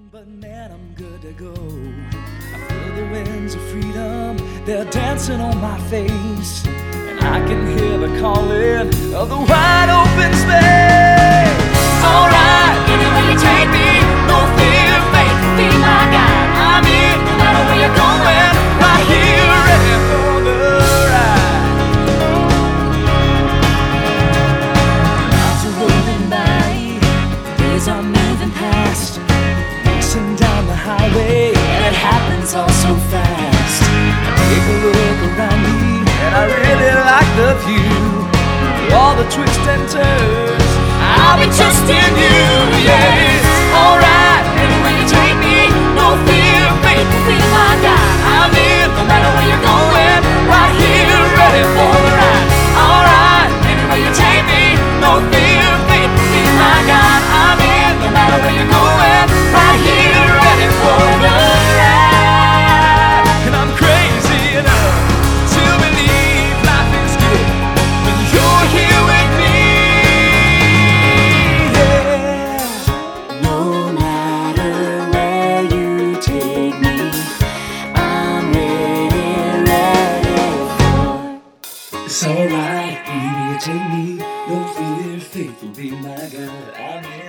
But man, I'm good to go. I feel the winds of freedom, they're dancing on my face, and I can hear the calling of the wide open space. Alright, anywhere you take me, no fear, faith will be my guide. I'm in, no matter where you're going, right here, ready for the ride. Miles are rolling by, days are moving past, down the highway, and it happens all so fast. I take a look around me, and I really like the view. Through all the twists and turns, I'll be trusting you, yes. Alright, anywhere you take me, no fear, faith will be my guide. I'm in, no matter where you're going, right here, ready for the ride. Alright, anywhere you take me, no fear, faith will be my guide. I'm in, no matter where you're going, right here, ready for the ride. And I'm crazy enough to believe life is good when you're here with me, yeah. No matter where you take me, I'm ready for. It's alright, anywhere you take me, no fear, faith will be my guide. I'm in.